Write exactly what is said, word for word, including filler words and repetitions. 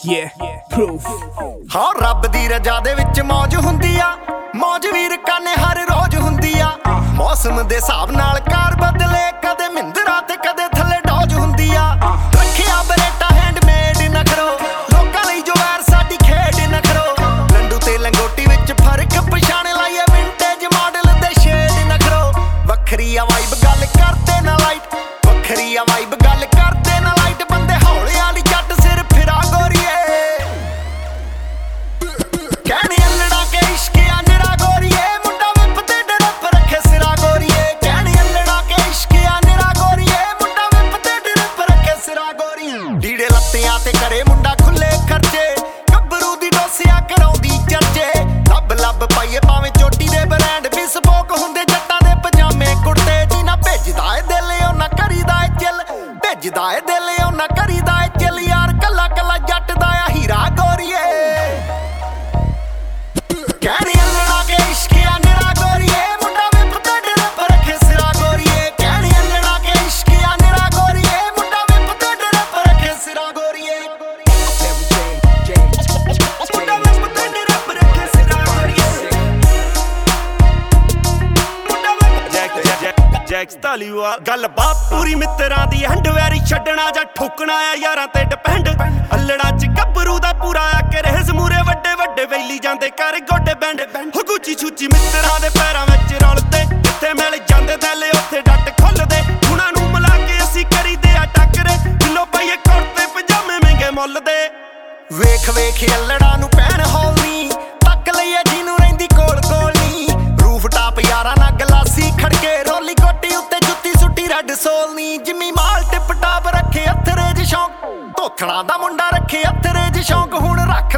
yeah, proof। ਹਾਂ ਰੱਬ ਦੀ ਰਜ਼ਾ ਦੇ ਵਿੱਚ ਮੌਜ ਹੁੰਦੀ ਆ, ਮੌਜ ਵੀਰ ਕਾਨੇ ਹਰ ਰੋਜ਼ ਹੁੰਦੀ ਆ। ਮੌਸਮ ਦੇ ਹਿਸਾਬ ਨਾਲ ਕਾਰ ਬਦਲੇ, ਕਦੇ ਮਹਿੰਦਰਾ ਤੇ ਕਦੇ ਥੱਲੇ ਡੋਜ ਹੁੰਦੀ ਆ। ਰੱਖਿਆ ਬਰੇਟਾ ਹੈਂਡਮੇਡ ਨਾ ਕਰੋ, ਲੋਕਾਂ ਲਈ ਜੋ ਵੈਰ ਸਾਡੀ ਖੇਡ ਨਾ ਕਰੋ। ਲੰਡੂ ਤੇ ਲੰਗੋਟੀ ਵਿੱਚ ਫਰਕ ਪਛਾਣ ਲਾਈਏ, ਵਿੰਟੇਜ ਮਾਡਲ ਦੇ ਸ਼ੇਡ ਨਾ ਕਰੋ। ਵੱਖਰੀ ਆ ਵਾਈਬ ਗੱਲ ਕਰਦੇ ਨਾ ਲਾਈਟ, ਵੱਖਰੀ ਆ ਵਾਈਬ ਗੱਲ ਕਰਦੇ ਨਾ ਲਾਈਟ। ਬੰਦੇ ਹੌਲੇ ਵਾਲੀ ਜੱਟ ਸਿਰ ਫਿਰਾ ਗੋਰੀਏ, ਕਹਿਣੇ ਅਲੜਾ ਕੇ ਇਸ਼ਕ ਆ ਨਿਰਾ ਗੋਰੀਏ। ਮੁੰਡਾ ਵਿਪ ਤੇ ਡਰਪ ਰੱਖੇ ਸਿਰਾ ਗੋਰੀਏ, ਕਹਿਣੇ ਅਲੜਾ ਕੇ ਇਸ਼ਕ ਆ ਨਿਰਾ ਗੋਰੀਏ। ਮੁੰਡਾ ਵਿਪ ਤੇ ਡਰਪ ਰੱਖੇ ਸਿਰਾ ਗੋਰੀਏ। ਢੀੜੇ ਲੱਤਿਆਂ ਤੇ ਕਰੇ ਮੁੰਡਾ ਖੁੱਲੇ ਖਰਚੇ, ਗੱਭਰੂ ਦੀ ਡੋਸਿਆ ਕਰਾਉਂਦੀ ਚਰਚੇ। ਲੱਭ ਲੱਭ ਪਾਈਏ ਭਾਵੇਂ ਚੋਟੀ ਦੇ ਬ੍ਰਾਂਡ, ਬਿਸਪੋਕ ਹੁੰਦੇ ਜੱਟਾਂ ਦੇ ਪਜਾਮੇ ਕੁੜਤੇ। ਜੀ ਨਾ ਭੇਜਦਾ ਏ ਦਿਲ ਉਹ ਨਾ ਕਰੀਦਾ ਏ ਚਿੱਲ, ਭੇਜਦਾ ਏ ਦਿਲ ਉਹ ਨਾ ਕਰੀਦਾ ਏ ਚਿੱਲ। ਯਾਰ ਕੱਲਾ ਕੱਲਾ ਜੱਟ ਦਾ ਆ ਹੀਰਾ ਗੋਰੀਏ, ਕਹਿਣੇ ਅਲੜਾ ਕੇ ਇਸ਼ਕ ਆ ਨਿਰਾ ਗੋਰੀਏ। ਮੁੰਡਾ ਵਿਪ ਤੇ ਡਰਪ ਰੱਖੇ ਸਿਰਾ ਗੋਰੀਏ, ਕਹਿਣੇ ਅਲੜਾ ਕੇ ਇਸ਼ਕ ਆ ਨਿਰਾ ਗੋਰੀਏ। ਮੁੰਡਾ ਵਿਪ ਤੇ ਡਰਪ ਰੱਖੇ ਸਿਰਾ ਗੋਰੀਏ, ਮੁੰਡਾ ਵਿਪ ਤੇ ਡਰਪ ਰੱਖੇ ਸਿਰਾ ਗੋਰੀਏ। ਮੁੰਡਾ ਵਿਪ ਜੈਕਸ ਧਾਲੀਵਾਲ ਗੱਲ ਬਾਤ ਪੂਰੀ ਮਿੱਤਰਾਂ ਦੀ ਹੰਡਵੈਰੀ ਛੱਡਣਾ ਜਾਂ ਠੋਕਣਾ ਆ ਯਾਰਾਂ ਤੇ ਡਿਪੈਂਡ। ਅਲੜਾ ਚ ਗੱਭਰੂ ਦਾ ਪੂਰਾ ਆ ਕੇ ਰਹਿਸ ਮੂਰੇ ਵੱਡੇ ਵੱਡੇ ਵੈਲੀ ਜਾਂਦੇ ਕਰ ਗੋਡੇ ਬੈਂਡ। ਹੋ ਗੁੱਚੀ ਛੂਚੀ ਮਿੱਤਰਾਂ ਦੇ ਪੈਰਾਂ ਵਿੱਚ ਰਲਦੇ, ਜਿੱਥੇ ਮਿਲ ਜਾਂਦੇ ਦਿਲ ਉੱਥੇ ਡੱਟ ਖੁੱਲਦੇ। ਉਹਨਾਂ ਨੂੰ ਮਿਲਾ ਕੇ ਅਸੀਂ ਕਰੀਦੇ ਆ ਟੱਕਰੇ, ਕਿਲੋ ਪਈਏ ਕੁੜਤੇ ਪਜਾਮੇ ਮਹਿੰਗੇ ਮੁੱਲ ਦੇ। ਵੇਖ ਵੇਖ ਅਲੜਾ ਨੂੰ ਪੈਣ ਹੌਲ ਨੀ, ਤੱਕ ਲਈਏ ਜਿਹਨੂੰ ਰਹਿੰਦੀ ਕੋਲ ਕੋਲ ਨੀ। ਰੂਫ ਟਾਪ ਯਾਰਾਂ ਨਾਲ ਗਲਾਸੀ ਖੜਕੇ, ਰੋਲੀ ਕੋਟੀ ਉੱਤੇ ਜੁੱਤੀ ਸੁੱਟੀ ਰੈੱਡ ਸੋਲ ਨੀ। ਜਿੰਮੀ ਮਾਲ ਟਿਪ ਟਾਪ ਰੱਖੇ ਅਥਰੇ ਜ ਸ਼ੌਂਕ, ਧੋਥਣਾ ਦਾ ਮੁੰਡਾ ਰੱਖੇ ਅਥਰੇ ਜ ਸ਼ੌਂਕ। ਹੁਣ ਰੱਖ